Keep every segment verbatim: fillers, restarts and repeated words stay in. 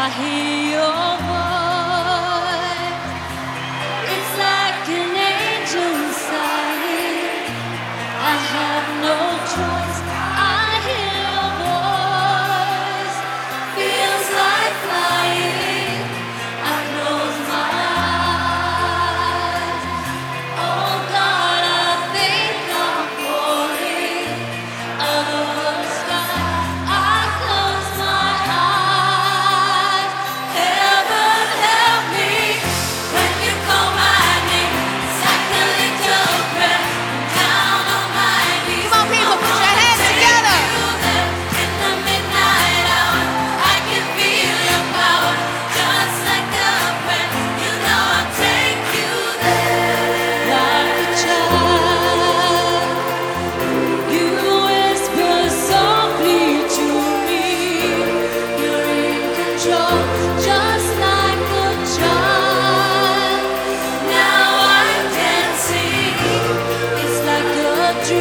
I hear your voice. It's like an angel sighing. I have no choice. I hear your voice. Feels like flying. I close my eyes. Oh God, I think I'm falling out of the sky. I close my eyes. Heaven help me when you call my name. It's like a little breath down on my knees. Come on, people, put your hands together. In the midnight hour, I can feel your power, just like a breath. You know I'll take you there. Like a child, you whisper softly to me. You're in control, just like a child. Now I'm dancing, it's like a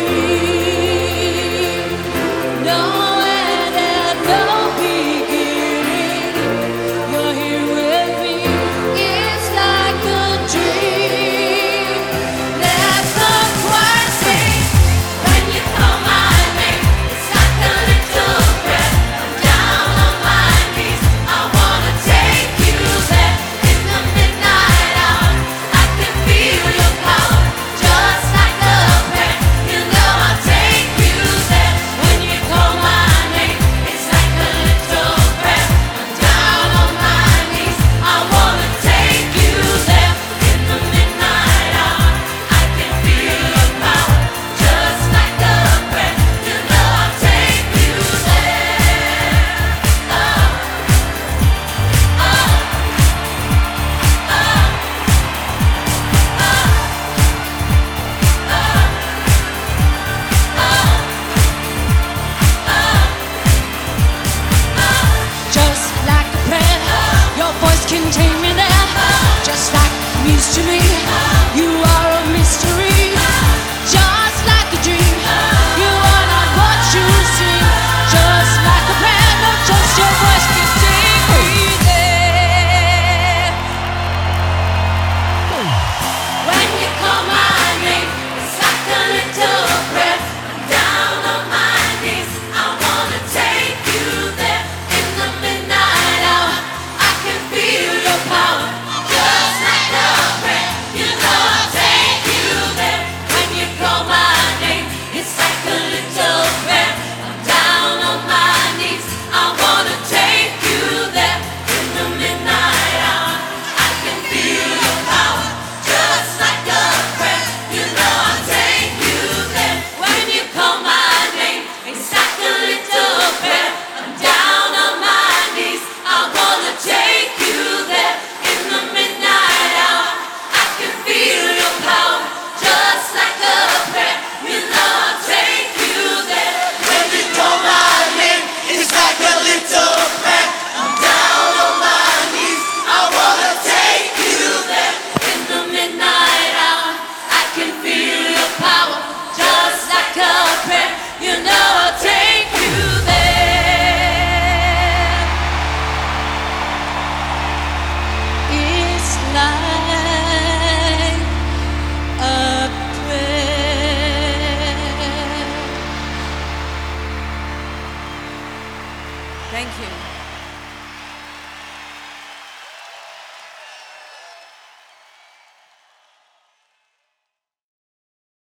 dream. No end and no beginning. You're here with me, it's like a dream. Let the choir sing when you call my name. It's like a little breath. I'm down on my knees. I wanna take you there in the midnight hour. I can feel your power, just like a breath. You know I'll take you there when you call my name. It's like a little breath. I'm down on my knees. I wanna take you there in the midnight hour. I can feel your power, just like a breath. You know I'll take you there. Oh, oh, just like a prayer, your voice can take me there. Just like music to me, you are a mystery. Just like a dream, you are not what you seem. Just like a prayer, no, just your voice can take me there. When you call my name, it's like a little breath. I'm down on my knees. I wanna take you there in the midnight hour. I can feel your power, just like a breath. You know I'll take you there when you call my name. It's like a little breath. I'm down on my knees. I wanna take you there in the midnight hour. I can feel your power, just like a breath. You know I'll take you there when you call my name. It's like a little breath. I'm down on my knees. I wanna take you there in the midnight hour. I can feel your power, just like a breath. You know I'll take you there when you call my name. It's like a little breath. I'm down on my knees. I wanna take you there in the midnight hour. I can feel your power, just like a breath. You know I'll take you there. It's like a prayer. Thank you.